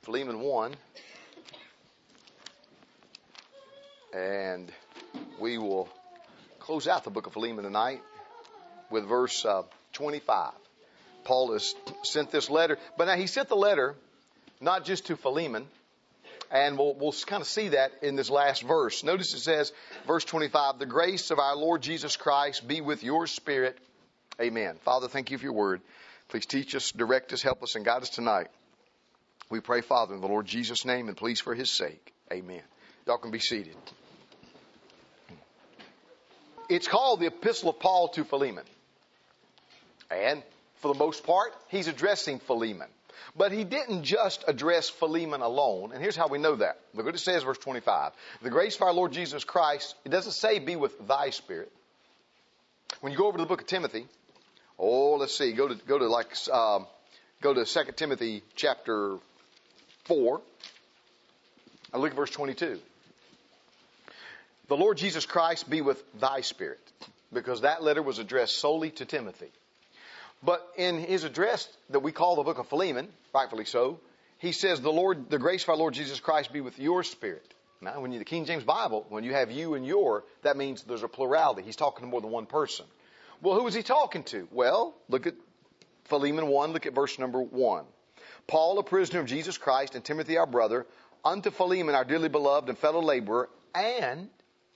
Philemon 1. And we will close out the book of Philemon tonight with verse 25. Paul has sent this letter. But now he sent the letter not just to Philemon. And we'll kind of see that in this last verse. Notice it says, verse 25, the grace of our Lord Jesus Christ be with your spirit. Amen. Father, thank you for your word. Please teach us, direct us, help us, and guide us tonight. We pray, Father, in the Lord Jesus' name, and please for his sake. Amen. Y'all can be seated. It's called the Epistle of Paul to Philemon. And for the most part, he's addressing Philemon. But he didn't just address Philemon alone. And here's how we know that. Look what it says, verse 25. The grace of our Lord Jesus Christ, it doesn't say be with thy spirit. When you go over to the book of Timothy, let's see, go to 2 Timothy chapter 4. And look at verse 22. The Lord Jesus Christ be with thy spirit. Because that letter was addressed solely to Timothy. But in his address that we call the book of Philemon, rightfully so, he says, the grace of our Lord Jesus Christ be with your spirit. Now, when the King James Bible, when you have you and your, that means there's a plurality. He's talking to more than one person. Well, who is he talking to? Well, look at Philemon 1, look at verse number 1. Paul, a prisoner of Jesus Christ, and Timothy, our brother, unto Philemon, our dearly beloved and fellow laborer, and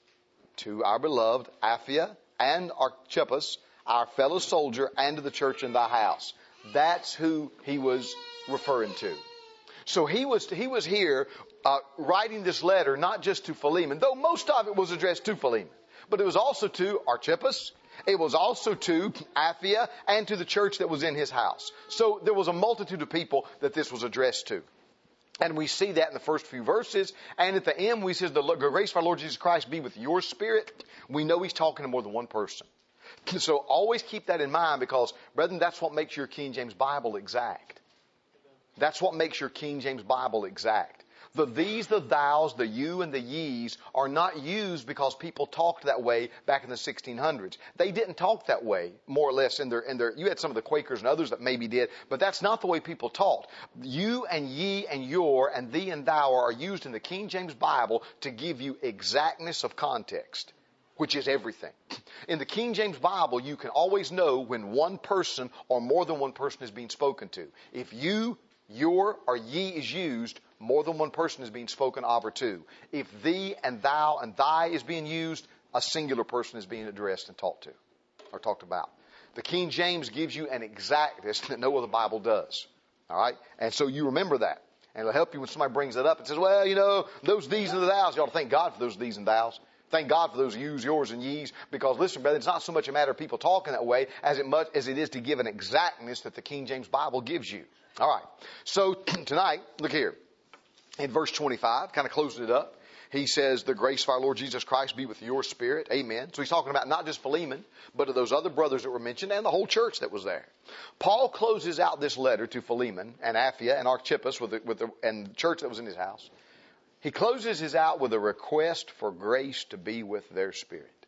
to our beloved Apphia and Archippus, our fellow soldier, and to the church in thy house. That's who he was referring to. So he was here writing this letter not just to Philemon, though most of it was addressed to Philemon, but it was also to Archippus. It was also to Apphia and to the church that was in his house. So there was a multitude of people that this was addressed to. And we see that in the first few verses. And at the end, we says, the grace of our Lord Jesus Christ be with your spirit. We know he's talking to more than one person. So always keep that in mind because, brethren, that's what makes your King James Bible exact. That's what makes your King James Bible exact. The these, the thous, the you, and the ye's are not used because people talked that way back in the 1600s. They didn't talk that way, more or less, in their, you had some of the Quakers and others that maybe did, but that's not the way people talked. You and ye and your and thee and thou are used in the King James Bible to give you exactness of context, which is everything. In the King James Bible, you can always know when one person or more than one person is being spoken to. If you, your, or ye is used, more than one person is being spoken of or to. If thee and thou and thy is being used, a singular person is being addressed and talked to or talked about. The King James gives you an exactness that no other Bible does. All right? And so you remember that. And it'll help you when somebody brings it up and says, well, those these and the thous. You ought to thank God for those these and thous. Thank God for those yous, yours, and ye's. Because listen, brother, it's not so much a matter of people talking that way as it is to give an exactness that the King James Bible gives you. All right. So tonight, look here. In verse 25, kind of closing it up, he says, the grace of our Lord Jesus Christ be with your spirit. Amen. So he's talking about not just Philemon, but to those other brothers that were mentioned and the whole church that was there. Paul closes out this letter to Philemon and Apphia and Archippus and the church that was in his house. He closes his out with a request for grace to be with their spirit.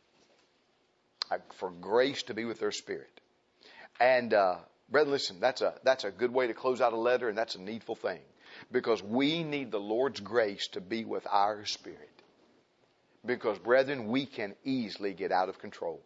For grace to be with their spirit. And, brethren, listen, that's a good way to close out a letter, and that's a needful thing. Because we need the Lord's grace to be with our spirit. Because, brethren, we can easily get out of control.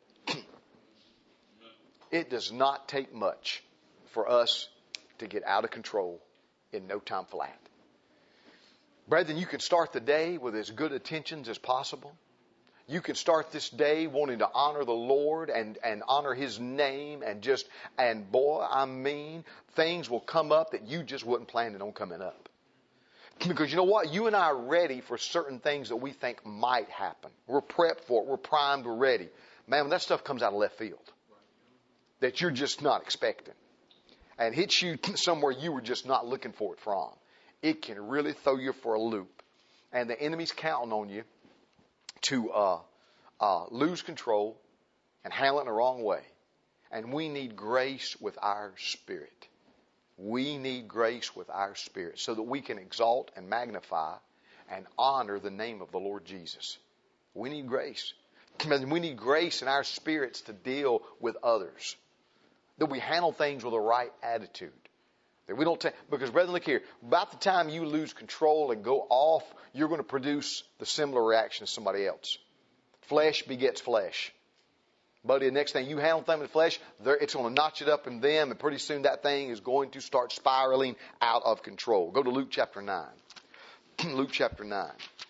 It does not take much for us to get out of control in no time flat. Brethren, you can start the day with as good intentions as possible. You can start this day wanting to honor the Lord and honor His name and boy, I mean, things will come up that you just wasn't planning on coming up. Because you know what? You and I are ready for certain things that we think might happen. We're prepped for it. We're primed. We're ready. Man, when that stuff comes out of left field that you're just not expecting and hits you somewhere you were just not looking for it from, it can really throw you for a loop. And the enemy's counting on you to lose control and handle it in the wrong way. And we need grace with our spirit. We need grace with our spirit so that we can exalt and magnify and honor the name of the Lord Jesus. We need grace. We need grace in our spirits to deal with others. That we handle things with the right attitude. We don't take, because brethren, look here. About the time you lose control and go off, you're going to produce the similar reaction as somebody else. Flesh begets flesh. But the next thing you handle them in flesh, it's going to notch it up in them, and pretty soon that thing is going to start spiraling out of control. Go to Luke chapter 9. Luke chapter 9.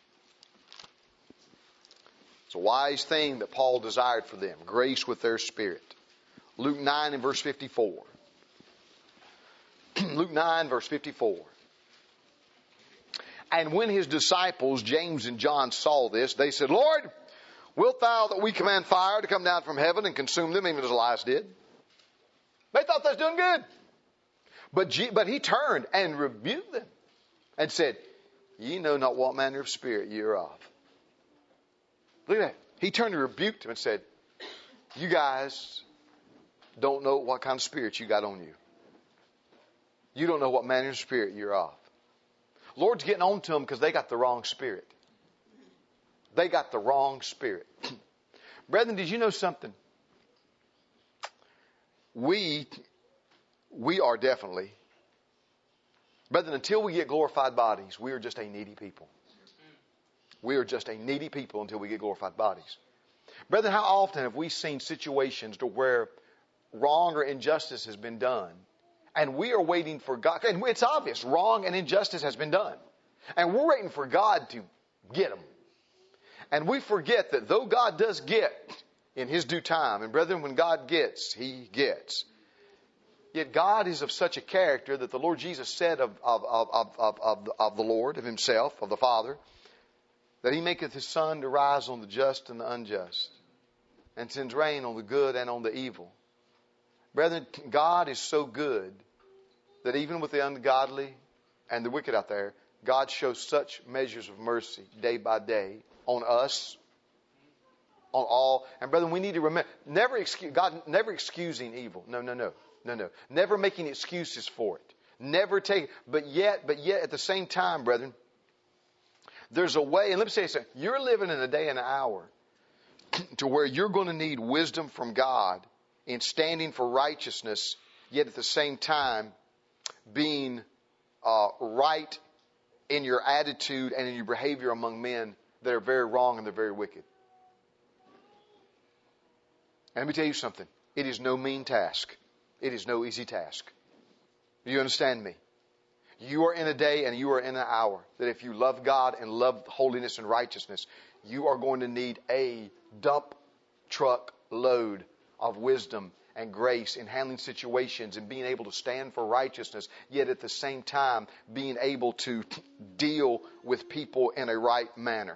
It's a wise thing that Paul desired for them, grace with their spirit. Luke 9 and verse 54. Luke 9 verse 54. And when his disciples, James and John, saw this, they said, Lord, wilt thou that we command fire to come down from heaven and consume them, even as Elias did? They thought they was doing good. But he turned and rebuked them and said, ye know not what manner of spirit ye are of. Look at that. He turned and rebuked them and said, you guys don't know what kind of spirit you got on you. You don't know what manner of spirit you're of. Lord's getting on to them because they got the wrong spirit. They got the wrong spirit. Brethren, did you know something? We are definitely, brethren, until we get glorified bodies, we are just a needy people. We are just a needy people until we get glorified bodies. Brethren, how often have we seen situations to where wrong or injustice has been done, and we are waiting for God, and it's obvious, wrong and injustice has been done, and we're waiting for God to get them. And we forget that though God does get in His due time, and brethren, when God gets, He gets. Yet God is of such a character that the Lord Jesus said of the Lord, of Himself, of the Father, that He maketh His sun to rise on the just and the unjust, and sends rain on the good and on the evil. Brethren, God is so good that even with the ungodly and the wicked out there, God shows such measures of mercy day by day on us, on all. And brethren, we need to remember, God never excusing evil. No. Never making excuses for it. Never take, but yet at the same time, brethren, there's a way, and let me say something, you're living in a day and an hour to where you're going to need wisdom from God in standing for righteousness, yet at the same time being right in your attitude and in your behavior among men that are very wrong and they're very wicked. And let me tell you something. It is no mean task. It is no easy task. Do you understand me? You are in a day and you are in an hour that if you love God and love holiness and righteousness, you are going to need a dump truck load of wisdom and grace in handling situations and being able to stand for righteousness, yet at the same time being able to deal with people in a right manner.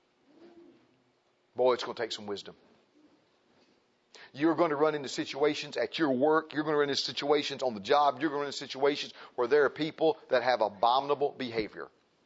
Boy, it's going to take some wisdom. You're going to run into situations at your work. You're going to run into situations on the job. You're going to run into situations where there are people that have abominable behavior.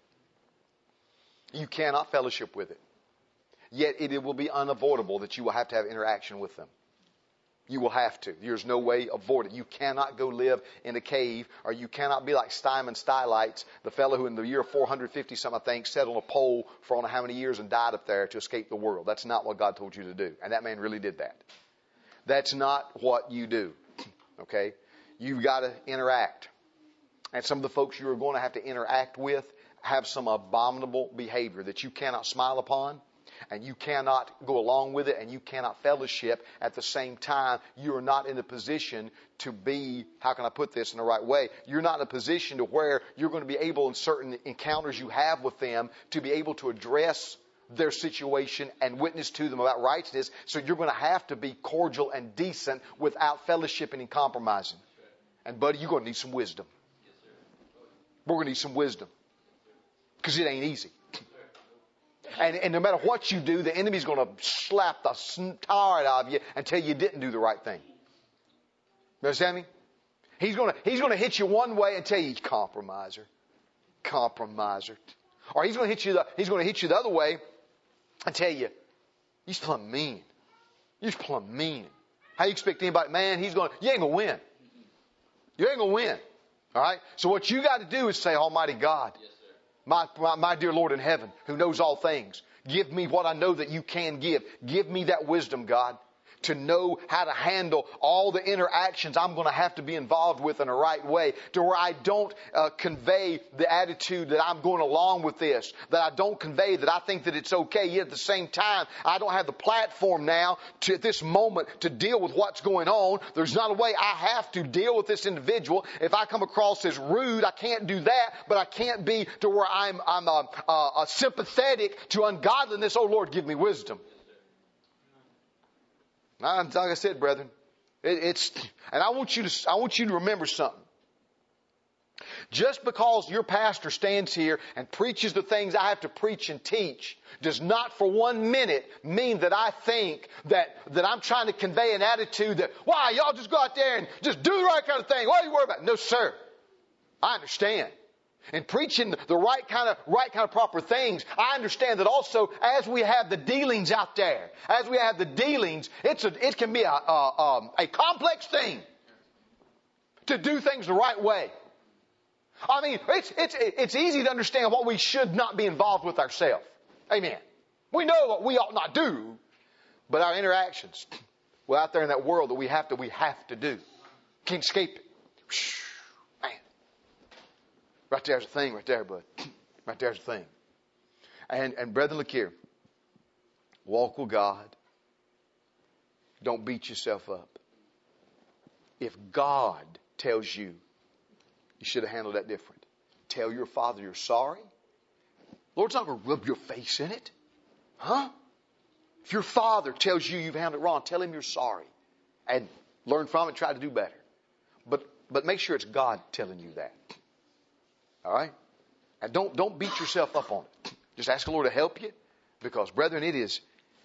You cannot fellowship with it. Yet it will be unavoidable that you will have to have interaction with them. You will have to. There's no way to avoid it. You cannot go live in a cave, or you cannot be like Steinman Stylites, the fellow who in the year 450-something, I think, sat on a pole for I don't know how many years and died up there to escape the world. That's not what God told you to do. And that man really did that. That's not what you do. Okay? You've got to interact. And some of the folks you are going to have to interact with have some abominable behavior that you cannot smile upon. And you cannot go along with it, and you cannot fellowship at the same time. You are not in a position to be, how can I put this in the right way? You're not in a position to where you're going to be able, in certain encounters you have with them, to be able to address their situation and witness to them about righteousness. So you're going to have to be cordial and decent without fellowshipping and compromising. And buddy, you're going to need some wisdom. We're going to need some wisdom. Because it ain't easy. And no matter what you do, the enemy's going to slap the tar out of you until you didn't do the right thing. You understand me? He's going to hit you one way and tell you, compromiser. Or he's going to hit you the other way and tell you, you're plumb mean. How you expect anybody, man, you ain't going to win. You ain't going to win. All right? So what you got to do is say, Almighty God, my dear Lord in heaven, who knows all things, give me what I know that you can give. Give me that wisdom, God. to know how to handle all the interactions I'm going to have to be involved with in a right way, to where I don't convey the attitude that I'm going along with this, that I don't convey that I think that it's okay, yet at the same time, I don't have the platform now to, at this moment, to deal with what's going on. There's not a way I have to deal with this individual. If I come across as rude, I can't do that, but I can't be to where I'm sympathetic to ungodliness. Oh Lord, give me wisdom. Like I said, brethren, and I want you to remember something. Just because your pastor stands here and preaches the things I have to preach and teach does not for 1 minute mean that I think that I'm trying to convey an attitude that, why, y'all just go out there and just do the right kind of thing. What are you worried about? No, sir. I understand. And preaching the right kind of proper things, I understand that also as we have the dealings out there, it can be a complex thing to do things the right way. I mean, it's easy to understand what we should not be involved with ourselves. Amen. We know what we ought not do, but our interactions, well, out there in that world that we have to do. Can't escape it. Man. Right there's a thing right there, bud. Right there's a thing. And brethren, look here. Walk with God. Don't beat yourself up. If God tells you, you should have handled that different. Tell your father you're sorry. Lord's not going to rub your face in it. Huh? If your father tells you you've handled it wrong, tell him you're sorry. And learn from it, try to do better. But make sure it's God telling you that. All right? And don't beat yourself up on it. Just ask the Lord to help you. Because, brethren, it's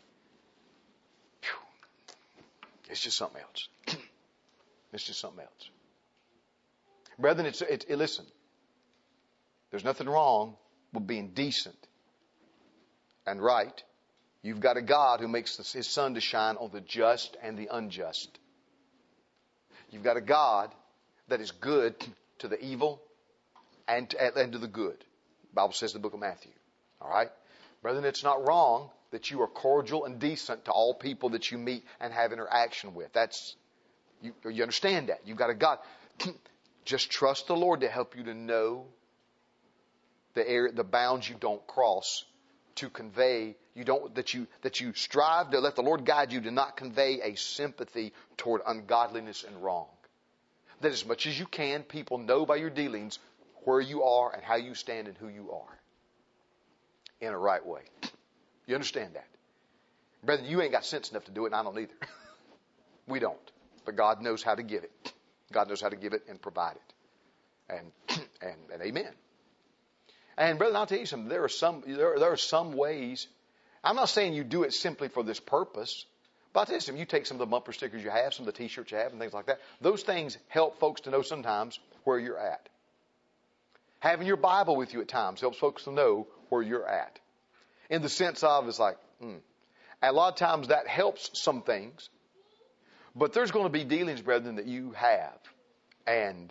just something else. It's just something else. Brethren, listen. There's nothing wrong with being decent and right. You've got a God who makes His sun to shine on the just and the unjust. You've got a God that is good to the evil and to the good. The Bible says in the book of Matthew. All right? Brethren, it's not wrong that you are cordial and decent to all people that you meet and have interaction with. You understand that. You've got a God. Just trust the Lord to help you to know the bounds you don't cross, to convey that you strive to let the Lord guide you to not convey a sympathy toward ungodliness and wrong. That as much as you can, people know by your dealings where you are and how you stand and who you are in a right way. You understand that? Brethren, you ain't got sense enough to do it, and I don't either. We don't. But God knows how to give it. God knows how to give it and provide it. And amen. And brethren, I'll tell you something. There are some ways. I'm not saying you do it simply for this purpose. But I'll tell you something. You take some of the bumper stickers you have, some of the T-shirts you have, and things like that. Those things help folks to know sometimes where you're at. Having your Bible with you at times helps folks to know where you're at. In the sense of, it's like, And a lot of times that helps some things. But there's going to be dealings, brethren, that you have. And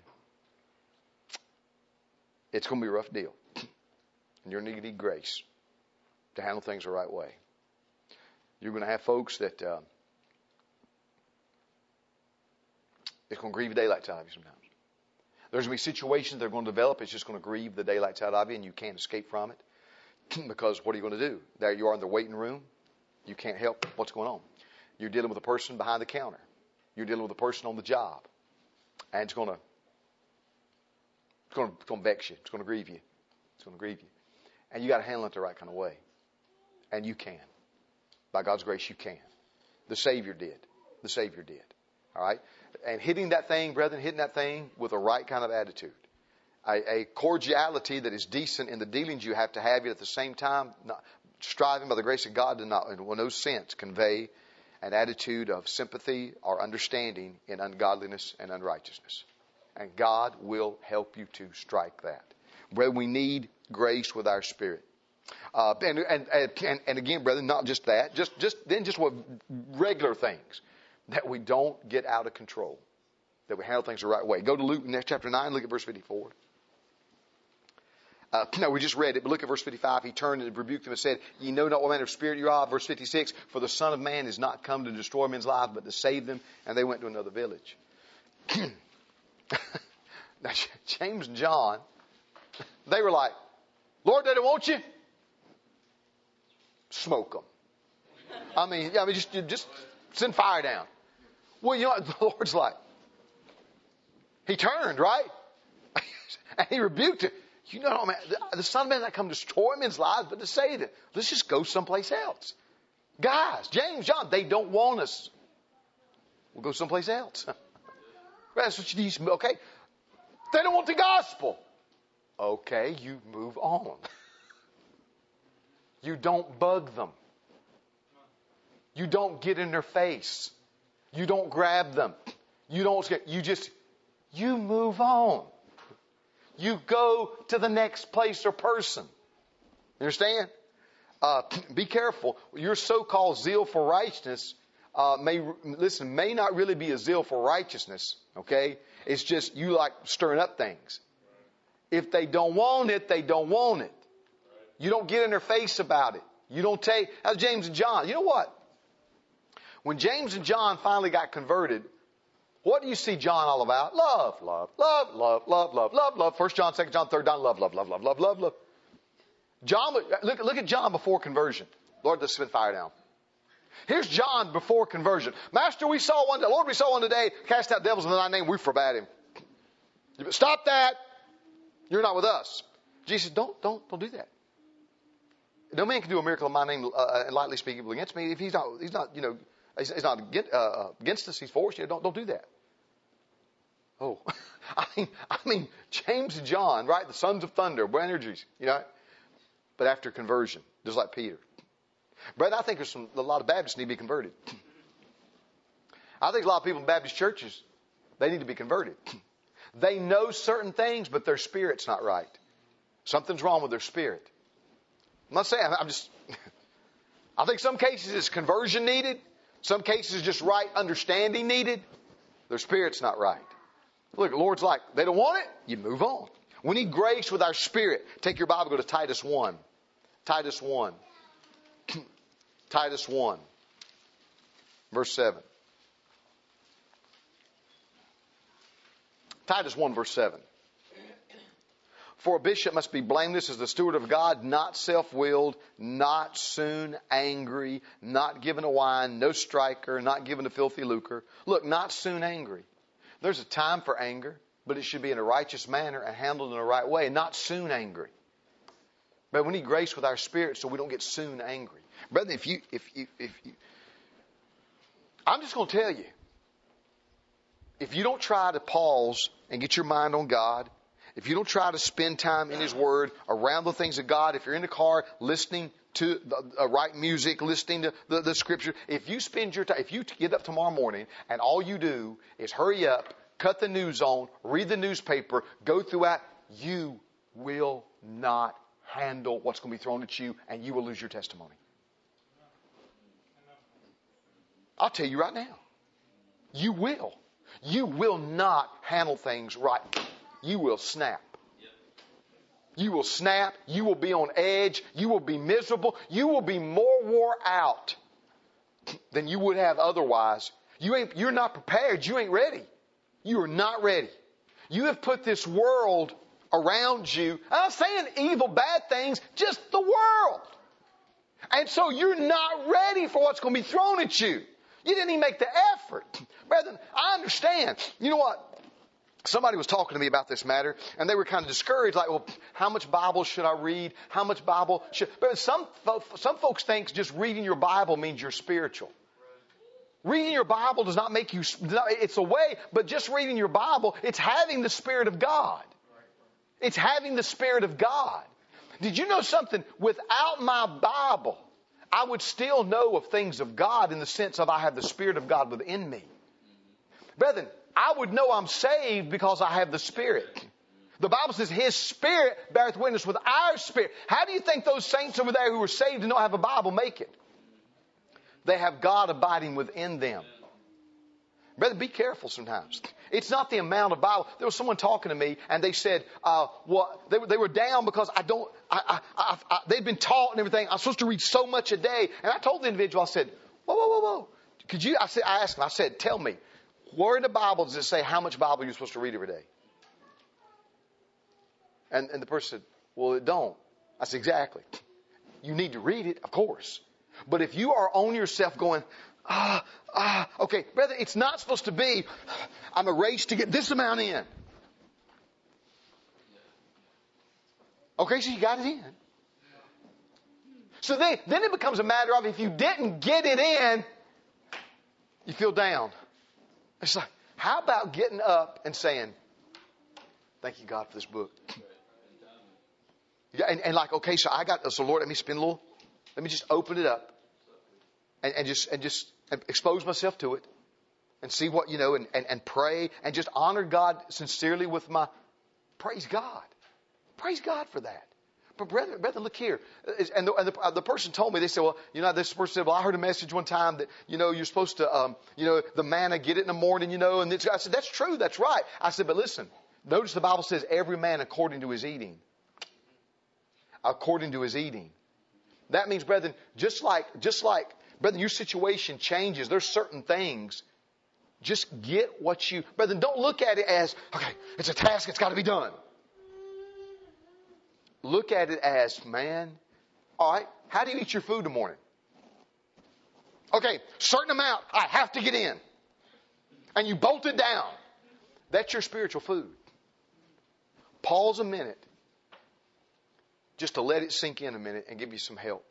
it's going to be a rough deal. And you're going to need grace to handle things the right way. You're going to have folks that it's going to grieve the daylights out of you sometimes. There's going to be situations that are going to develop. It's just going to grieve the daylights out of you, and you can't escape from it. Because what are you going to do? There you are in the waiting room. You can't help what's going on. You're dealing with a person behind the counter. You're dealing with a person on the job. And it's going to vex you. It's going to grieve you. It's going to grieve you. And you got to handle it the right kind of way. And you can. By God's grace, you can. The Savior did. The Savior did. All right? And hitting that thing, brethren, with the right kind of attitude. A cordiality that is decent in the dealings you have to have, yet at the same time, not striving by the grace of God to not, in no sense, convey an attitude of sympathy or understanding in ungodliness and unrighteousness. And God will help you to strike that. Brethren, we need grace with our spirit. And again, brethren, not just that, just what regular things, that we don't get out of control, that we handle things the right way. Go to Luke chapter 9, look at verse 54. No, we just read it, but look at verse 55. He turned and rebuked them and said, ye know not what manner of spirit you are. Verse 56, for the Son of Man is not come to destroy men's lives, but to save them. And they went to another village. Now, James and John, they were like, Lord, they don't want you. Smoke them. I mean, just send fire down. Well, you know what the Lord's like? He turned, right? And he rebuked it. You know, man, the Son of Man not come to destroy men's lives, but to save them. Let's just go someplace else. Guys, James, John, they don't want us. We'll go someplace else. That's what you need. Okay. They don't want the gospel. Okay, you move on. You don't bug them. You don't get in their face. You don't grab them. You move on. You go to the next place or person. You understand? Be careful. Your so-called zeal for righteousness may not really be a zeal for righteousness. Okay? It's just you like stirring up things. If they don't want it, they don't want it. You don't get in their face about it. You don't take, as James and John. You know what? When James and John finally got converted, what do you see John all about? Love, love, love, love, love, love, love, love. 1 John, 2 John, 3 John, love, love, love, love, love, love, love. John, look at John before conversion. Lord, let's spit fire down. Here's John before conversion. Master, we saw one. Lord, we saw one today. Cast out devils in thy name. We forbade him. Stop that. You're not with us. Jesus said, don't do that. No man can do a miracle in my name and lightly speak evil against me. If he's not against us. He's for us. Don't do that. Oh, I mean, James and John, right? The sons of thunder, energies, but after conversion, just like Peter. Brother, I think there's a lot of Baptists need to be converted. I think a lot of people in Baptist churches, they need to be converted. They know certain things, but their spirit's not right. Something's wrong with their spirit. I'm not saying, I think some cases it's conversion needed. Some cases just right understanding needed. Their spirit's not right. Look, the Lord's like, they don't want it, you move on. We need grace with our spirit. Take your Bible, go to Titus 1. Titus 1. Titus 1. Verse 7. Titus 1 verse 7. For a bishop must be blameless as the steward of God, not self-willed, not soon angry, not given to wine, no striker, not given to filthy lucre. Look, not soon angry. There's a time for anger, but it should be in a righteous manner and handled in the right way, not soon angry. But we need grace with our spirit so we don't get soon angry. Brother, if you I'm just going to tell you, if you don't try to pause and get your mind on God, if you don't try to spend time in His Word, around the things of God, if you're in the car listening to the right music, listening to the Scripture, if you spend your time, if you get up tomorrow morning and all you do is hurry up, cut the news on, read the newspaper, go through that, you will not handle what's going to be thrown at you and you will lose your testimony. I'll tell you right now. You will. You will not handle things right. You will snap. You will snap. You will be on edge. You will be miserable. You will be more wore out than you would have otherwise. You're not prepared. You ain't ready. You are not ready. You have put this world around you. I'm not saying evil, bad things, just the world. And so you're not ready for what's going to be thrown at you. You didn't even make the effort. Brethren, I understand. You know what? Somebody was talking to me about this matter, and they were kind of discouraged, like, well, how much Bible should I read? How much Bible should... But some folks think just reading your Bible means you're spiritual. Reading your Bible does not make you... It's a way, but just reading your Bible, it's having the Spirit of God. It's having the Spirit of God. Did you know something? Without my Bible, I would still know of things of God in the sense of I have the Spirit of God within me. Brethren, I would know I'm saved because I have the Spirit. The Bible says His Spirit beareth witness with our spirit. How do you think those saints over there who are saved and don't have a Bible make it? They have God abiding within them. Brother, be careful sometimes. It's not the amount of Bible. There was someone talking to me, and they said, they were down because they'd been taught and everything. I'm supposed to read so much a day. And I told the individual, I said, whoa. I asked him, I said, tell me, where in the Bible does it say how much Bible you're supposed to read every day? And the person said, well, it don't. I said, exactly. You need to read it, of course. But if you are on yourself going, okay, brother, it's not supposed to be, I'm a race to get this amount in. Okay, so you got it in. So then it becomes a matter of if you didn't get it in, you feel down. It's like, how about getting up and saying, thank you, God, for this book. Yeah, and like, okay, so Lord, let me just open it up and just expose myself to it and see what, and pray and just honor God sincerely with my, praise God. Praise God for that. But brethren, look here. And the person told me, they said, this person said, I heard a message one time that, you're supposed to, the manna, get it in the morning, and I said, that's true. That's right. I said, but listen, notice the Bible says every man according to his eating. According to his eating. That means, brethren, just like, brethren, your situation changes. There's certain things. Just get what brethren, don't look at it as, okay, it's a task, it's got to be done. Look at it as, man, all right, how do you eat your food in the morning? Okay, certain amount, I have to get in. And you bolt it down. That's your spiritual food. Pause a minute just to let it sink in a minute and give you some help.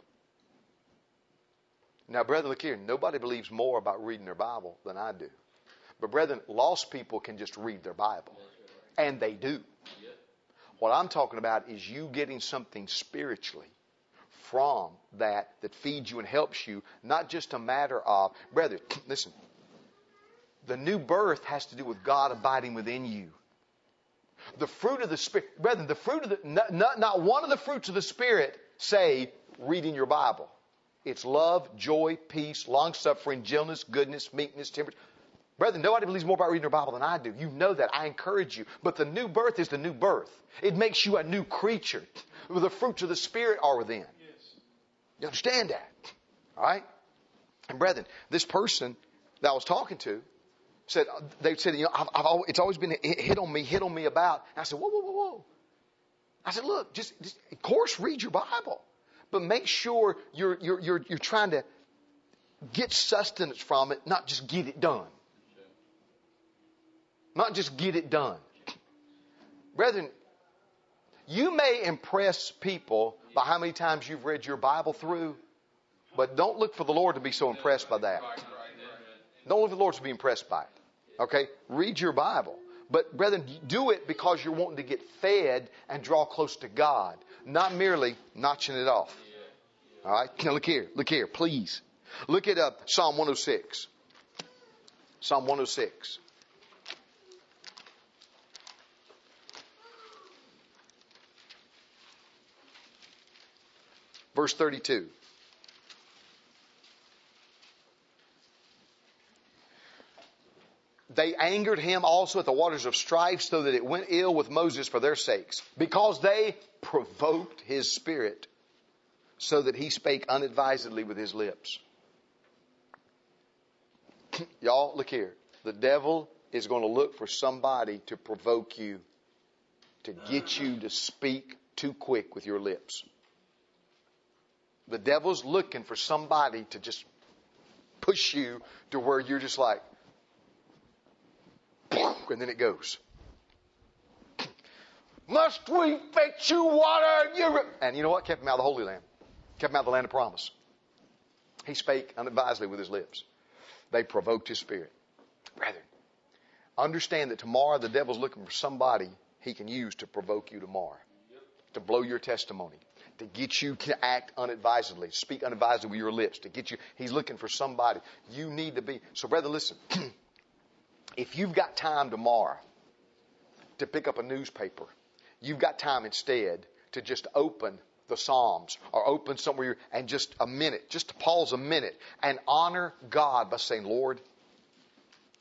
Now, brother, look here. Nobody believes more about reading their Bible than I do. But, brethren, lost people can just read their Bible. And they do. What I'm talking about is you getting something spiritually from that feeds you and helps you. Not just a matter of, brethren, listen. The new birth has to do with God abiding within you. The fruit of the Spirit, brethren, not one of the fruits of the Spirit say reading your Bible. It's love, joy, peace, long-suffering, gentleness, goodness, meekness, temperance. Brethren, nobody believes more about reading their Bible than I do. You know that. I encourage you. But the new birth is the new birth. It makes you a new creature. The fruits of the Spirit are within. You understand that? All right? And brethren, this person that I was talking to said, it's always been hit on me about. And I said, whoa. I said, look, just of course, read your Bible. But make sure you're trying to get sustenance from it, not just get it done. Not just get it done. Brethren, you may impress people by how many times you've read your Bible through, but don't look for the Lord to be so impressed by that. Don't look for the Lord to be impressed by it. Okay? Read your Bible. But brethren, do it because you're wanting to get fed and draw close to God, not merely notching it off. All right? Now look here, please. Look at Psalm 106. Psalm 106. Verse 32. They angered him also at the waters of strife, so that it went ill with Moses for their sakes, because they provoked his spirit, so that he spake unadvisedly with his lips. Y'all, look here. The devil is going to look for somebody to provoke you, to get you to speak too quick with your lips. The devil's looking for somebody to just push you to where you're just like, and then it goes. Must we fetch you water? And you know what? Kept him out of the Holy Land. Kept him out of the land of promise. He spake unadvisedly with his lips. They provoked his spirit. Brethren, understand that tomorrow the devil's looking for somebody he can use to provoke you tomorrow. To blow your testimony. To get you to act unadvisedly. Speak unadvisedly with your lips. To get you. He's looking for somebody. You need to be. So brethren, listen. If you've got time tomorrow to pick up a newspaper, you've got time instead to just open the Psalms or open somewhere and just a minute, just to pause a minute and honor God by saying, Lord,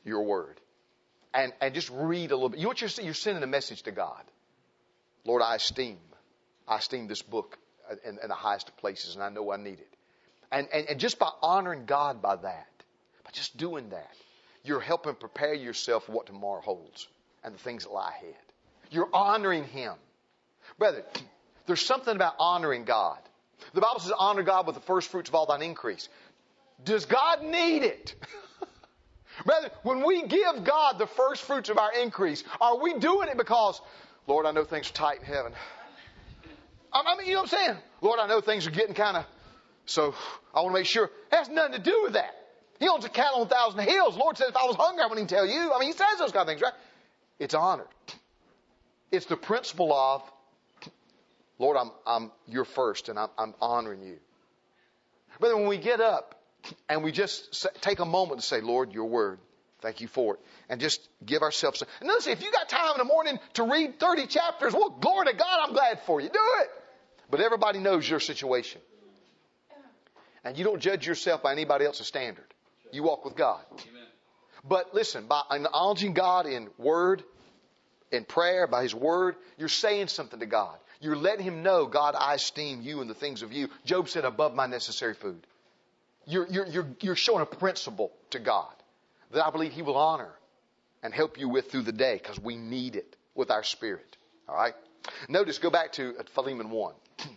your word. And just read a little bit. You know what you're sending a message to God. Lord, I esteem this book in the highest of places, and I know I need it. And just by honoring God by that, by just doing that, you're helping prepare yourself for what tomorrow holds and the things that lie ahead. You're honoring Him. Brother, there's something about honoring God. The Bible says, honor God with the first fruits of all thine increase. Does God need it? Brother, when we give God the first fruits of our increase, are we doing it because, Lord, I know things are tight in heaven? I mean, you know what I'm saying? Lord, I know things are getting kind of, so I want to make sure. It has nothing to do with that. He owns a cattle on 1,000 hills. Lord said, if I was hungry, I wouldn't even tell you. I mean, He says those kind of things, right? It's honor. It's the principle of, Lord, I'm you're first, and I'm honoring you. But then when we get up and we just take a moment to say, Lord, your word, thank you for it, and just give ourselves. And listen, if you got time in the morning to read 30 chapters, well, glory to God, I'm glad for you. Do it. But everybody knows your situation. And you don't judge yourself by anybody else's standard. You walk with God. Amen. But listen, by acknowledging God in word, in prayer, by His word, you're saying something to God. You're letting Him know, God, I esteem you and the things of you. Job said, above my necessary food. You're showing a principle to God that I believe He will honor and help you with through the day, because we need it with our spirit. All right? Notice, go back to Philemon 1.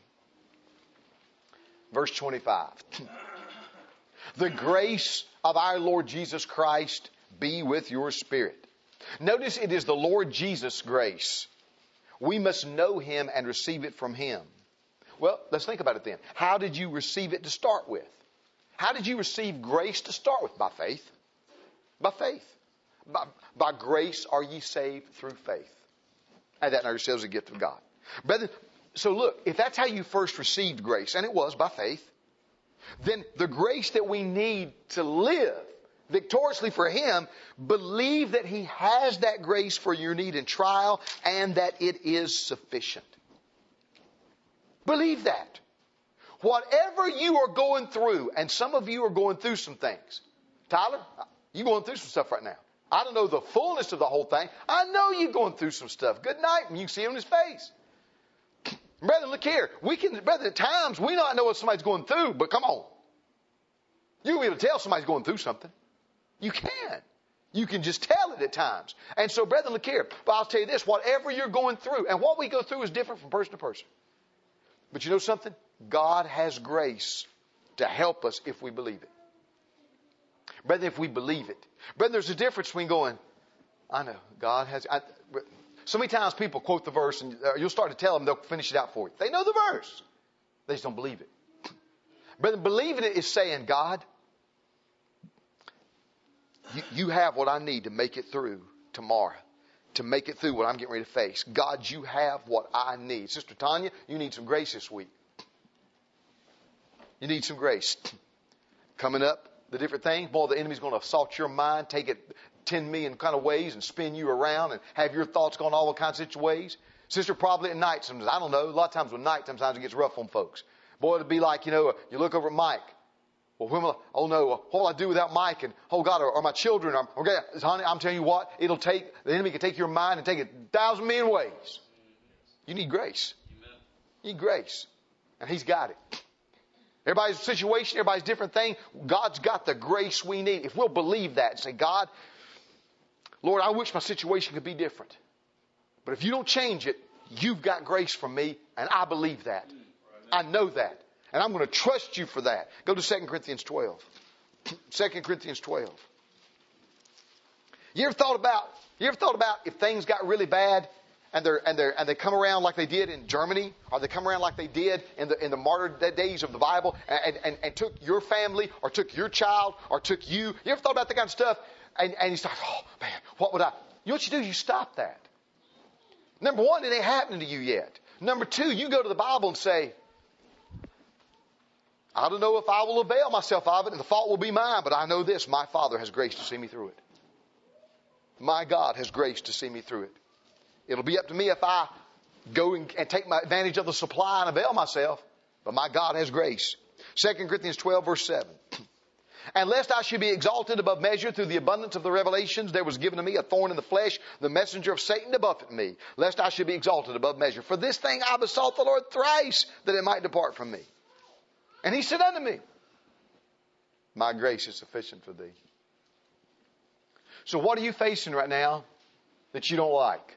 Verse 25. The grace of our Lord Jesus Christ be with your spirit. Notice it is the Lord Jesus' grace. We must know Him and receive it from Him. Well, let's think about it then. How did you receive it to start with? How did you receive grace to start with? By faith. By faith. By grace are ye saved through faith. And that in ourselves is a gift of God. Brethren, so look, if that's how you first received grace, and it was by faith, then the grace that we need to live victoriously for Him, believe that He has that grace for your need and trial, and that it is sufficient. Believe that. Whatever you are going through, and some of you are going through some things. Tyler, you're going through some stuff right now. I don't know the fullness of the whole thing. I know you're going through some stuff. Good night, and you can see it on His face. Brethren, look here. Brethren, at times, we not know what somebody's going through, but come on. You'll be able to tell somebody's going through something. You can. You can just tell it at times. And so, brethren, look here. But I'll tell you this, whatever you're going through, and what we go through is different from person to person. But you know something? God has grace to help us if we believe it. Brethren, if we believe it. Brethren, there's a difference between going, I know, God has... So many times people quote the verse, and you'll start to tell them, they'll finish it out for you. They know the verse. They just don't believe it. Brethren, believing it is saying, God, you have what I need to make it through tomorrow, to make it through what I'm getting ready to face. God, you have what I need. Sister Tanya, you need some grace this week. You need some grace. Coming up, the different things, boy, the enemy's going to assault your mind, take it 10 million kind of ways and spin you around and have your thoughts going all kinds of ways. Sister, probably at night sometimes. I don't know. A lot of times with night, sometimes it gets rough on folks. Boy, it'd be like, you look over at Mike. Well, oh no, what will I do without Mike? And, oh God, or my children? Okay, honey, I'm telling you what, the enemy can take your mind and take it 1,000 million ways. You need grace. You need grace. And He's got it. Everybody's situation, everybody's different thing. God's got the grace we need. If we'll believe that and say, God, Lord, I wish my situation could be different. But if you don't change it, you've got grace from me, and I believe that. I know that. And I'm going to trust you for that. Go to 2 Corinthians 12. 2 Corinthians 12. You ever thought about if things got really bad and they come around like they did in Germany, or they come around like they did in the martyr days of the Bible, and took your family, or took your child, or took you? You ever thought about that kind of stuff? And you start, oh man, what would I? You know what you do? You stop that. Number one, it ain't happening to you yet. Number two, you go to the Bible and say, I don't know if I will avail myself of it, and the fault will be mine, but I know this, my Father has grace to see me through it. My God has grace to see me through it. It'll be up to me if I go and take my advantage of the supply and avail myself, but my God has grace. 2 Corinthians 12, verse 7. And lest I should be exalted above measure through the abundance of the revelations, there was given to me a thorn in the flesh, the messenger of Satan to buffet me, lest I should be exalted above measure. For this thing I besought the Lord thrice, that it might depart from me. And he said unto me, my grace is sufficient for thee. So what are you facing right now that you don't like?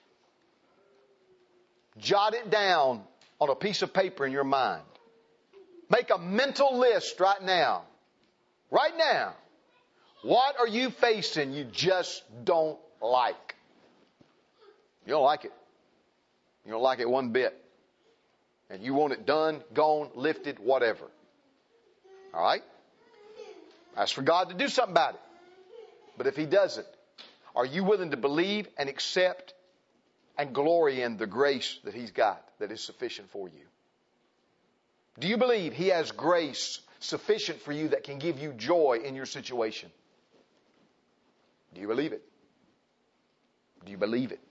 Jot it down on a piece of paper in your mind. Make a mental list right now. Right now. What are you facing you just don't like? You don't like it. You don't like it one bit. And you want it done, gone, lifted, whatever. All right? Ask for God to do something about it. But if He doesn't, are you willing to believe and accept and glory in the grace that He's got that is sufficient for you? Do you believe He has grace sufficient for you that can give you joy in your situation? Do you believe it? Do you believe it?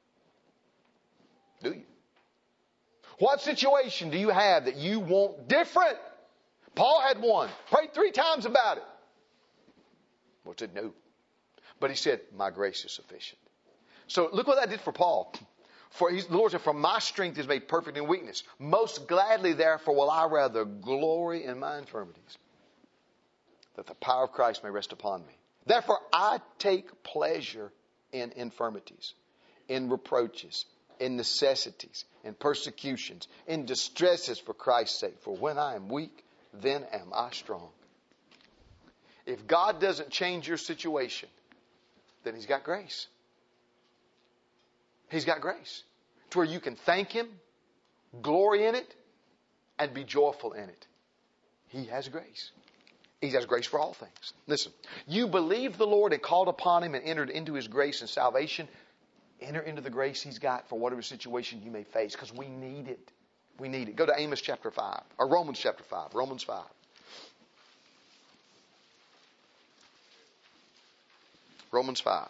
Do you? What situation do you have that you want different? Paul had one. Prayed 3 times about it. Well, said no. But he said, my grace is sufficient. So look what that did for Paul. For the Lord said, for my strength is made perfect in weakness. Most gladly, therefore, will I rather glory in my infirmities, that the power of Christ may rest upon me. Therefore, I take pleasure in infirmities, in reproaches, in necessities, in persecutions, in distresses for Christ's sake. For when I am weak, then am I strong. If God doesn't change your situation, then He's got grace. He's got grace to where you can thank Him, glory in it, and be joyful in it. He has grace. He has grace for all things. Listen, you believed the Lord and called upon Him and entered into His grace and salvation. Enter into the grace He's got for whatever situation you may face, because we need it. We need it. Go to Amos chapter 5, or Romans chapter 5. Romans 5. Romans 5.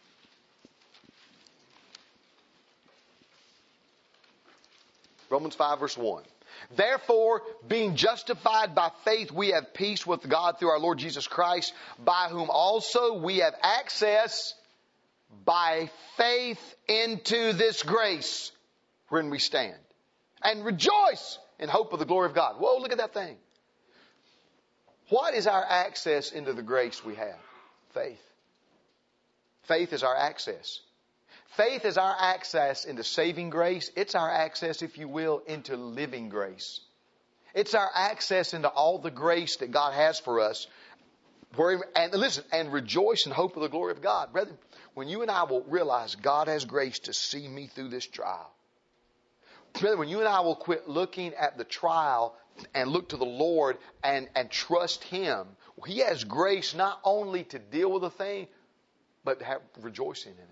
Romans 5 verse 1. Therefore, being justified by faith, we have peace with God through our Lord Jesus Christ, by whom also we have access by faith into this grace wherein we stand, and rejoice in hope of the glory of God. Whoa, look at that thing. What is our access into the grace we have? Faith. Faith is our access. Faith is our access into saving grace. It's our access, if you will, into living grace. It's our access into all the grace that God has for us. And rejoice in hope of the glory of God. Brethren, when you and I will realize God has grace to see me through this trial. Brethren, when you and I will quit looking at the trial and look to the Lord and trust Him, He has grace not only to deal with the thing, but to have rejoicing in it.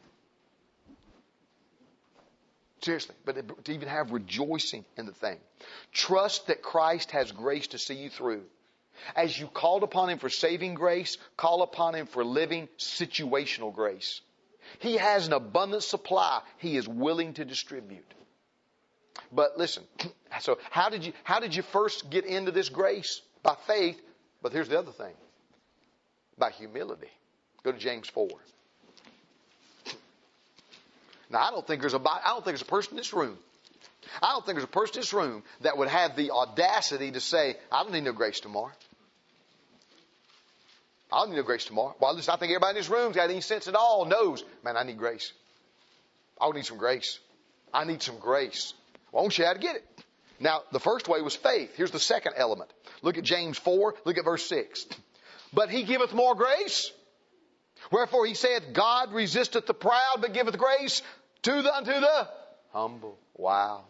Seriously, but to even have rejoicing in the thing. Trust that Christ has grace to see you through. As you called upon Him for saving grace, call upon Him for living situational grace. He has an abundant supply He is willing to distribute. But listen, so how did you first get into this grace? By faith. But here's the other thing. By humility. Go to James 4. Now, I don't think there's a person in this room. I don't think there's a person in this room that would have the audacity to say, I don't need no grace tomorrow. I don't need no grace tomorrow. Well, listen, I think everybody in this room's got any sense at all knows, man, I need grace. I need some grace. I need some grace. Well, I want you how to get it. Now, the first way was faith. Here's the second element. Look at James 4. Look at verse 6. But He giveth more grace. Wherefore He saith, God resisteth the proud, but giveth grace unto the humble. Wow.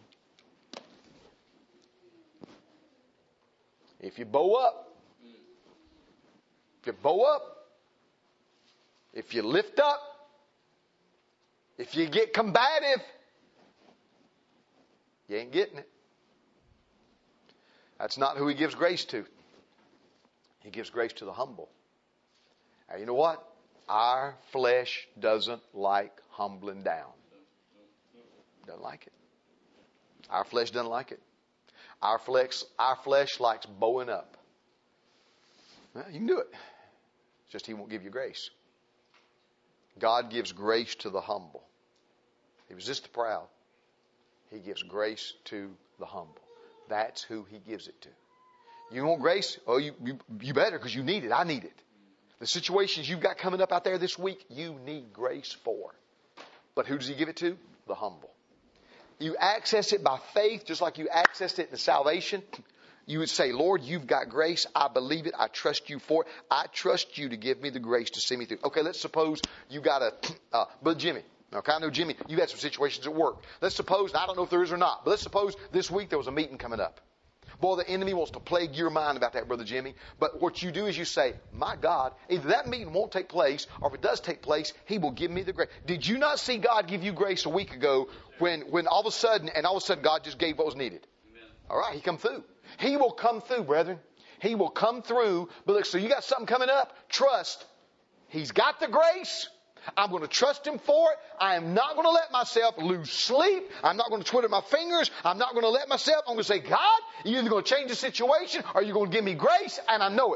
If you bow up, if you lift up, if you get combative, you ain't getting it. That's not who He gives grace to. He gives grace to the humble. And you know what? Our flesh doesn't like humbling down. Doesn't like it. Our flesh doesn't like it. Our flesh likes bowing up. Well, you can do it. It's just He won't give you grace. God gives grace to the humble. He resists the proud. He gives grace to the humble. That's who He gives it to. You want grace? Oh, you better, because you need it. I need it. The situations you've got coming up out there this week, you need grace for. But who does He give it to? The humble. You access it by faith, just like you accessed it in salvation. You would say, Lord, you've got grace. I believe it. I trust you for it. I trust you to give me the grace to see me through. Okay, let's suppose you got Brother Jimmy. Okay, I know, Jimmy, you had some situations at work. Let's suppose, and I don't know if there is or not, but let's suppose this week there was a meeting coming up. Boy, the enemy wants to plague your mind about that, Brother Jimmy. But what you do is you say, my God, either that meeting won't take place, or if it does take place, He will give me the grace. Did you not see God give you grace a week ago when all of a sudden God just gave what was needed? Amen. All right, He come through. He will come through, brethren. He will come through. But look, so you got something coming up? Trust. He's got the grace. I'm going to trust Him for it. I am not going to let myself lose sleep. I'm not going to twiddle my fingers. I'm not going to let myself. I'm going to say, God, you're either going to change the situation or you're going to give me grace, and I know it.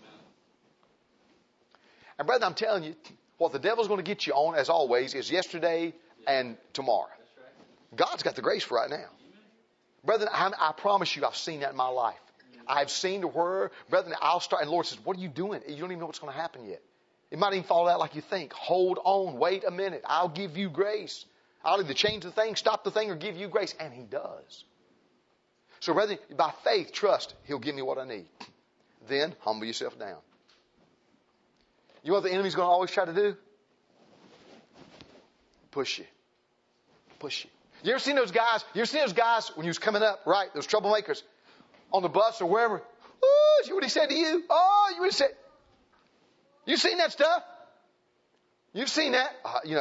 And brother, I'm telling you, what the devil's going to get you on, as always, is yesterday and tomorrow. God's got the grace for right now. Brethren, I promise you, I've seen that in my life. I've seen to where, brethren, I'll start, and the Lord says, what are you doing? You don't even know what's going to happen yet. It might even fall out like you think. Hold on. Wait a minute. I'll give you grace. I'll either change the thing, stop the thing, or give you grace. And He does. So brethren, by faith, trust He'll give me what I need. Then humble yourself down. You know what the enemy's going to always try to do? Push you. Push you. You ever seen those guys? When you was coming up, right? Those troublemakers on the bus or wherever. Oh, see what he said to you? Oh, you would have said. You've seen that stuff? You've seen that?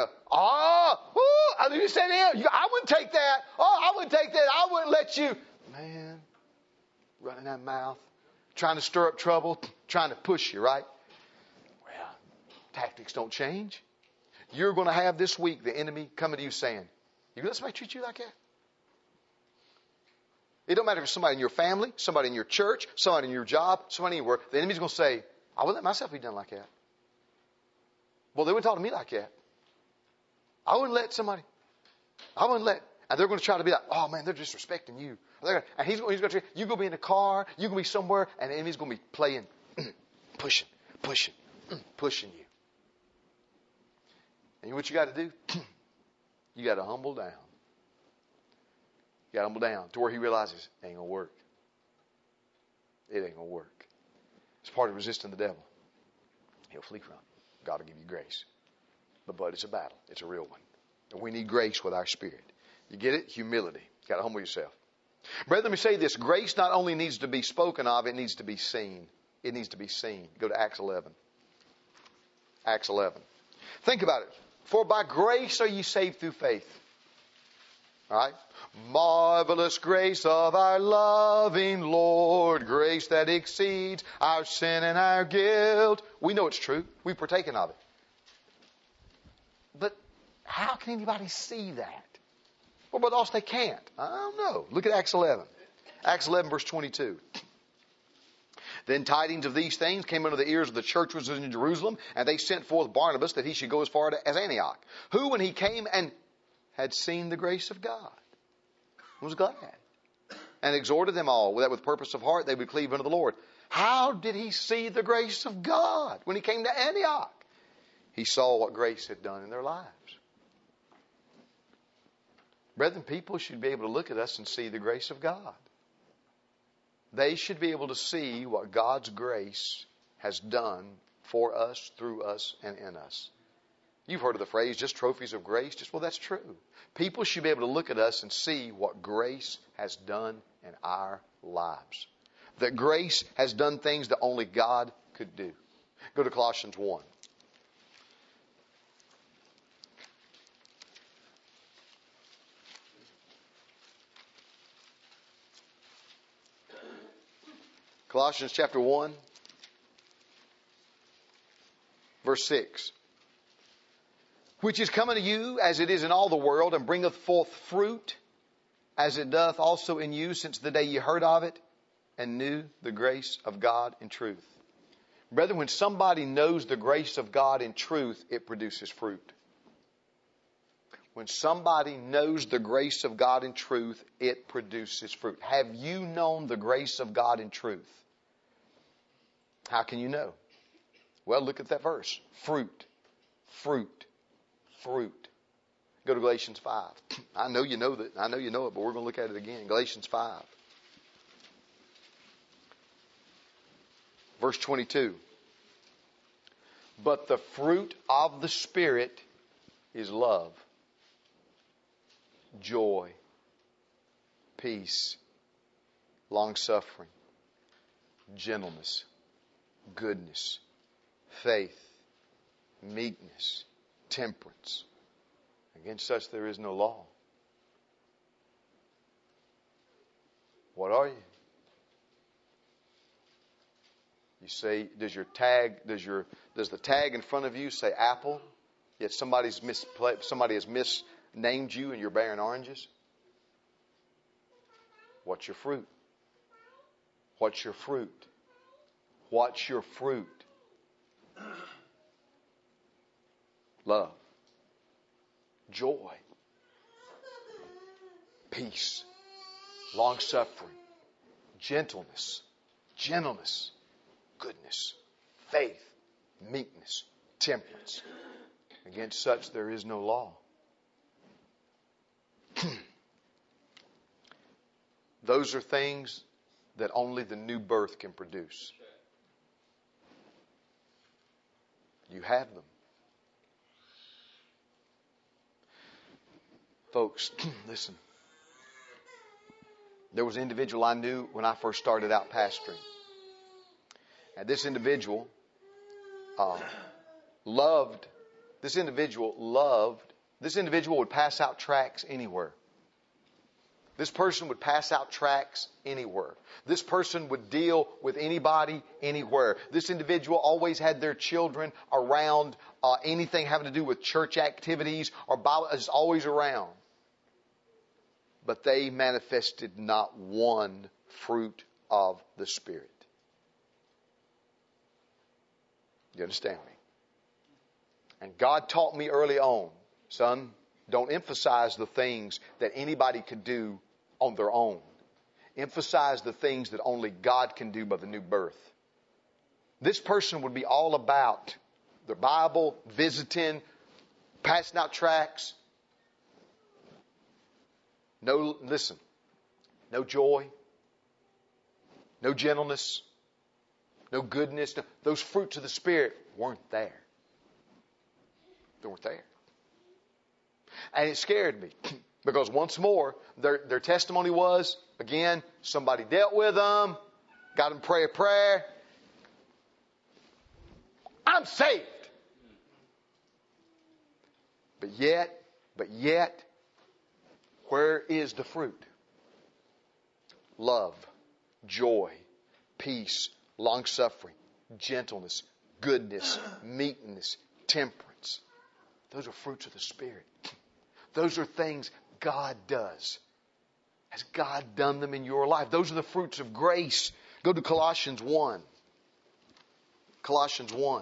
I you said to him, I wouldn't take that. Oh, I wouldn't take that. I wouldn't let you. Man, running that mouth, trying to stir up trouble, trying to push you, right? Well, tactics don't change. You're going to have this week the enemy coming to you saying, you let somebody treat you like that? It don't matter if it's somebody in your family, somebody in your church, somebody in your job, somebody anywhere. The enemy's going to say, I wouldn't let myself be done like that. Well, they wouldn't talk to me like that. I wouldn't let. And they're going to try to be like, oh man, they're disrespecting you. And he's going to, you're going to be in a car, you're going to be somewhere, and the enemy's going to be playing, pushing you. And what you got to do? You got to humble down. You got to humble down to where he realizes it ain't going to work. It ain't going to work. It's part of resisting the devil. He'll flee from it. God will give you grace. But it's a battle. It's a real one. And we need grace with our spirit. You get it? Humility. You got to humble yourself. Brethren, let me say this. Grace not only needs to be spoken of, it needs to be seen. It needs to be seen. Go to Acts 11. Acts 11. Think about it. For by grace are ye saved through faith. All right? Marvelous grace of our loving Lord, grace that exceeds our sin and our guilt. We know it's true. We've partaken of it. But how can anybody see that? Well, but else they can't. I don't know. Look at Acts 11. Acts 11 verse 22. Then tidings of these things came unto the ears of the church which was in Jerusalem, and they sent forth Barnabas that he should go as far as Antioch, who when he came and had seen the grace of God, was glad, and exhorted them all that with purpose of heart they would cleave unto the Lord. How did he see the grace of God when he came to Antioch? He saw what grace had done in their lives. Brethren, people should be able to look at us and see the grace of God. They should be able to see what God's grace has done for us, through us, and in us. You've heard of the phrase, just trophies of grace. Well, that's true. People should be able to look at us and see what grace has done in our lives. That grace has done things that only God could do. Go to Colossians 1. Colossians chapter 1, verse 6. Which is coming to you as it is in all the world, and bringeth forth fruit, as it doth also in you, since the day you heard of it, and knew the grace of God in truth. Brethren, when somebody knows the grace of God in truth, it produces fruit. When somebody knows the grace of God in truth, it produces fruit. Have you known the grace of God in truth? How can you know? Well, look at that verse. Fruit, fruit, fruit. Go to Galatians 5. I know you know that. I know you know it, but we're going to look at it again. Galatians 5. Verse 22. But the fruit of the Spirit is love, joy, peace, long-suffering, gentleness, goodness, faith, meekness, temperance. Against such there is no law. What are you? You say, does the tag in front of you say apple? Yet somebody has misnamed you and you're bearing oranges? What's your fruit? What's your fruit? What's your fruit? Love, joy, peace, long-suffering, gentleness, goodness, faith, meekness, temperance. Against such there is no law. Those are things that only the new birth can produce. You have them. Folks, listen. There was an individual I knew when I first started out pastoring. And this individual this individual would pass out tracts anywhere. This person would pass out tracts anywhere. This person would deal with anybody anywhere. This individual always had their children around anything having to do with church activities or Bible is always around. But they manifested not one fruit of the Spirit. You understand me? And God taught me early on, son, don't emphasize the things that anybody could do on their own. Emphasize the things that only God can do by the new birth. This person would be all about the Bible, visiting, passing out tracts. No joy, no gentleness, no goodness. Those fruits of the Spirit weren't there. They weren't there. And it scared me because once more, their testimony was, again, somebody dealt with them, got them to pray a prayer. I'm saved. But yet, where is the fruit? Love, joy, peace, long-suffering, gentleness, goodness, meekness, temperance. Those are fruits of the Spirit. Those are things God does. Has God done them in your life? Those are the fruits of grace. Go to Colossians 1. Colossians 1.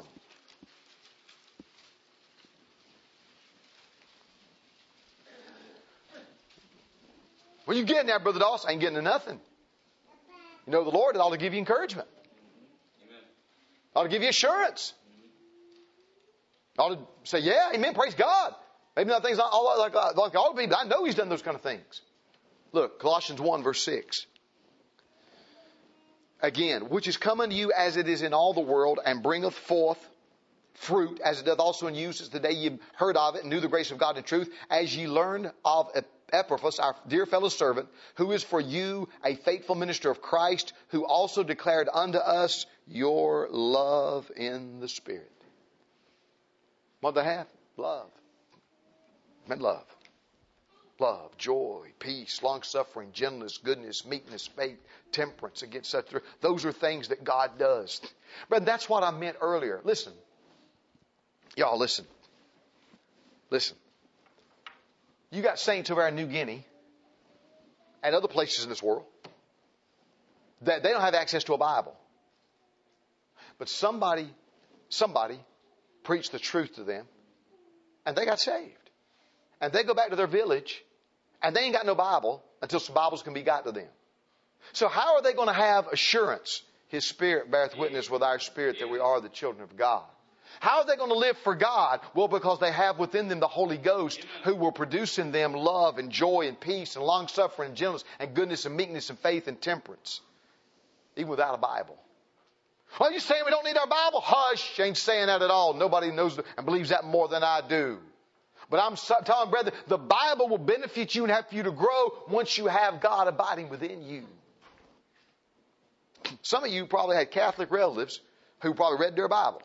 What are you getting at, Brother Dawson? I ain't getting to nothing. You know the Lord, it ought to give you encouragement. Amen. It ought to give you assurance. It ought to say, yeah, amen, praise God. Maybe not things all like it ought to be, but I know He's done those kind of things. Look, Colossians 1 verse 6. Again, which is come unto you as it is in all the world, and bringeth forth fruit, as it doth also in you, since the day ye heard of it, and knew the grace of God in truth, as ye learned of Epaphras, our dear fellow servant, who is for you a faithful minister of Christ, who also declared unto us your love in the Spirit. What do they have? Love. And love. Love, joy, peace, long-suffering, gentleness, goodness, meekness, faith, temperance. Against such, those are things that God does. But that's what I meant earlier. Listen. Y'all, listen. Listen. You got saints over in New Guinea and other places in this world that they don't have access to a Bible. But somebody preached the truth to them, and they got saved. And they go back to their village, and they ain't got no Bible until some Bibles can be got to them. So how are they going to have assurance? His Spirit beareth witness with our spirit that we are the children of God. How are they going to live for God? Well, because they have within them the Holy Ghost, who will produce in them love and joy and peace and long-suffering and gentleness and goodness and meekness and faith and temperance. Even without a Bible. Are you saying we don't need our Bible? Hush, you ain't saying that at all. Nobody knows and believes that more than I do. But I'm telling brother, the Bible will benefit you and help you to grow once you have God abiding within you. Some of you probably had Catholic relatives who probably read their Bible.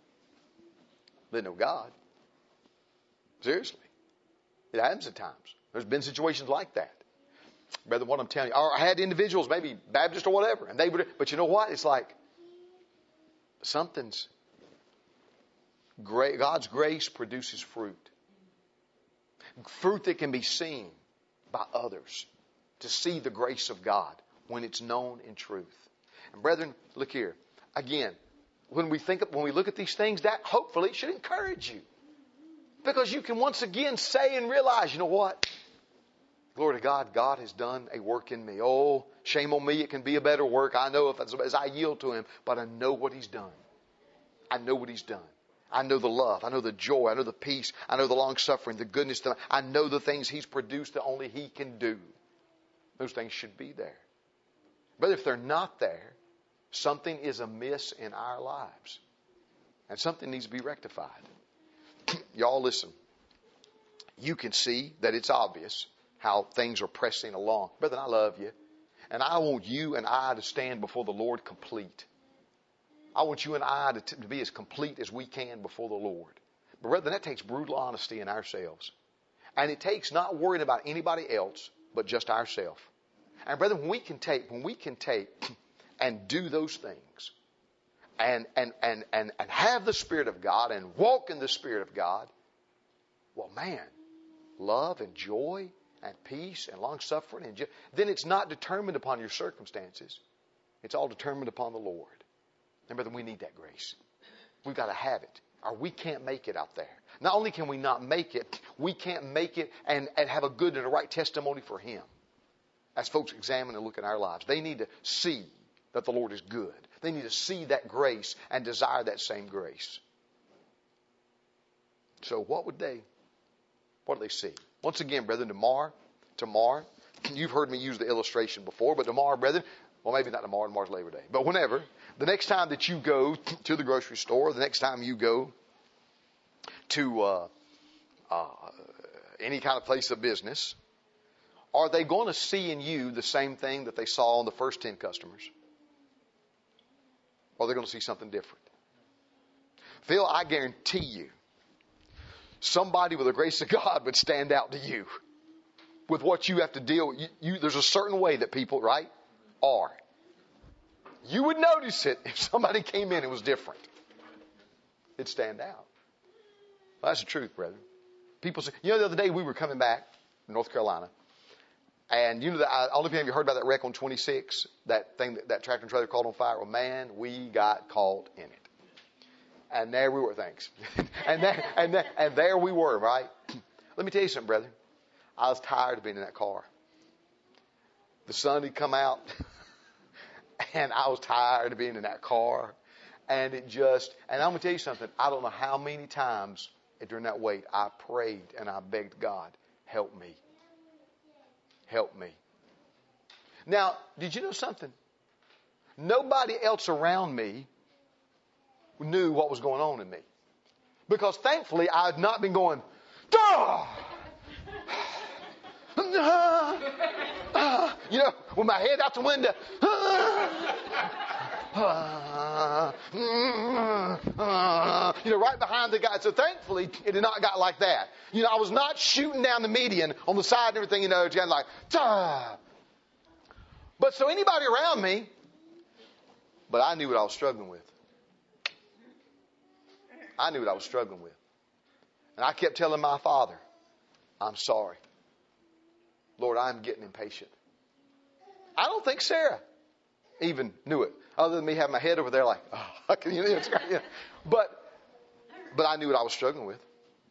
They know God. Seriously. It happens at times. There's been situations like that. Brother, what I'm telling you, or I had individuals, maybe Baptist or whatever, and they would, but you know what? It's like something's great. God's grace produces fruit. Fruit that can be seen by others to see the grace of God when it's known in truth. And brethren, look here. Again, when we look at these things, that hopefully should encourage you. Because you can once again say and realize, you know what? Glory to God, God has done a work in me. Oh, shame on me, it can be a better work. I know if as I yield to Him, but I know what He's done. I know what He's done. I know the love. I know the joy. I know the peace. I know the long suffering, the goodness. I know the things He's produced that only He can do. Those things should be there. But if they're not there, something is amiss in our lives. And something needs to be rectified. Y'all listen. You can see that it's obvious how things are pressing along. Brethren, I love you. And I want you and I to stand before the Lord complete. I want you and I to be as complete as we can before the Lord. But brethren, that takes brutal honesty in ourselves. And it takes not worrying about anybody else, but just ourselves. And brethren, when we can take and do those things and have the Spirit of God and walk in the Spirit of God, well, man, love and joy and peace and long suffering, and then it's not determined upon your circumstances. It's all determined upon the Lord. And brethren, we need that grace. We've got to have it, or we can't make it out there. Not only can we not make it, we can't make it and have a good and a right testimony for Him. As folks examine and look at our lives, they need to see that the Lord is good. They need to see that grace and desire that same grace. So what do they see? Once again, brethren, tomorrow, you've heard me use the illustration before, but tomorrow, brethren, well, maybe not tomorrow's Labor Day, but whenever, the next time that you go to the grocery store, the next time you go to any kind of place of business, are they going to see in you the same thing that they saw in the first 10 customers? Or are they going to see something different? Phil, I guarantee you, somebody with the grace of God would stand out to you with what you have to deal with. There's a certain way that people, right, are. You would notice it if somebody came in and was different. It'd stand out. Well, that's the truth, brethren. People say, the other day we were coming back from North Carolina, and I don't know if you heard about that wreck on 26, that thing that tractor and trailer caught on fire. Well, man, we got caught in it. And there we were, thanks. and there we were, right? Let me tell you something, brother. I was tired of being in that car. The sun had come out, and I was tired of being in that car. And I'm going to tell you something. I don't know how many times during that wait I prayed and I begged God, help me. Help me. Now, did you know something? Nobody else around me knew what was going on in me. Because thankfully, I had not been going, with my head out the window. Right behind the guy. So thankfully, it did not got like that. I was not shooting down the median on the side and everything, it's kind of like, But so anybody around me, but I knew what I was struggling with. I knew what I was struggling with. And I kept telling my Father, I'm sorry. Lord, I'm getting impatient. I don't think Sarah even knew it. other than me having my head over there like, oh, but I knew what I was struggling with.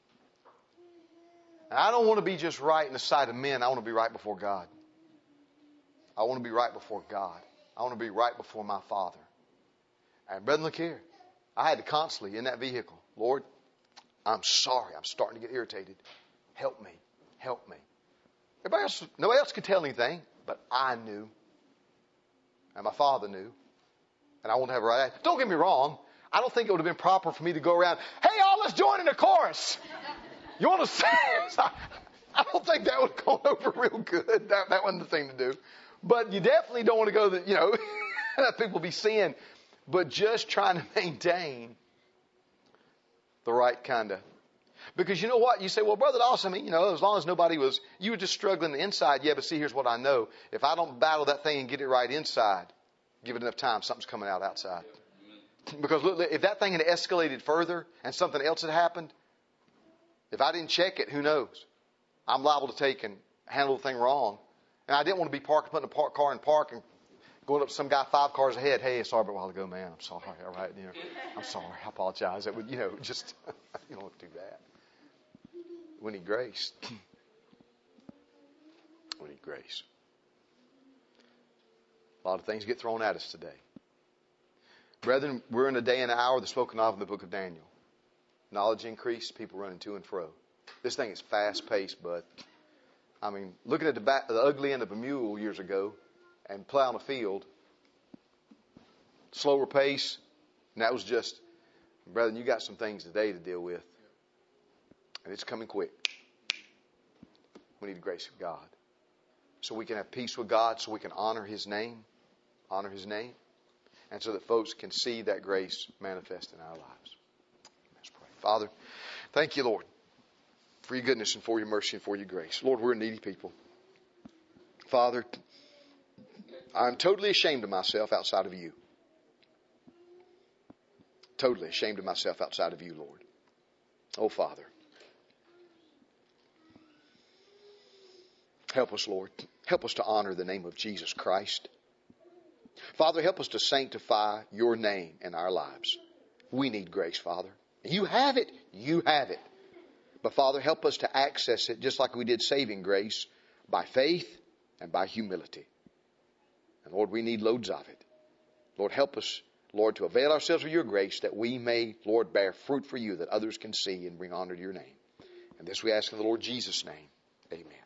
And I don't want to be just right in the sight of men. I want to be right before God. I want to be right before God. I want to be right before my Father. And brethren, look here. I had to constantly in that vehicle, Lord, I'm sorry. I'm starting to get irritated. Help me. Help me. Nobody else could tell anything, but I knew. And my Father knew. And I want to have a right attitude. Don't get me wrong. I don't think it would have been proper for me to go around, hey, y'all, let's join in the chorus. You want to sing? I don't think that would have gone over real good. That wasn't the thing to do. But you definitely don't want to go that, let people be seeing. But just trying to maintain the right kind of. Because you know what? You say, well, Brother Dawson, as long as nobody was, you were just struggling the inside. Yeah, but see, here's what I know. If I don't battle that thing and get it right inside, give it enough time, something's coming out outside. Because look, if that thing had escalated further and something else had happened, if I didn't check it, who knows? I'm liable to take and handle the thing wrong. And I didn't want to be putting a car in park and going up to some guy 5 cars ahead. Hey, sorry about a while ago, man. I'm sorry. All right. I'm sorry. I apologize. That would, just, you don't do that. We need grace. We need grace. A lot of things get thrown at us today. Brethren, we're in a day and an hour that's spoken of in the book of Daniel. Knowledge increase, people running to and fro. This thing is fast-paced, bud. Looking at the ugly end of a mule years ago and plowing a field, slower pace, and that was just, brethren, you got some things today to deal with. And it's coming quick. We need the grace of God. So we can have peace with God, so we can honor His name. Honor His name. And so that folks can see that grace manifest in our lives. Let's pray. Father, thank you, Lord, for your goodness and for your mercy and for your grace. Lord, we're needy people. Father, I'm totally ashamed of myself outside of you. Totally ashamed of myself outside of you, Lord. Oh, Father. Help us, Lord. Help us to honor the name of Jesus Christ. Father, help us to sanctify your name in our lives. We need grace, Father. You have it. You have it. But Father, help us to access it just like we did saving grace by faith and by humility. And Lord, we need loads of it. Lord, help us, Lord, to avail ourselves of your grace that we may, Lord, bear fruit for you that others can see and bring honor to your name. And this we ask in the Lord Jesus' name. Amen.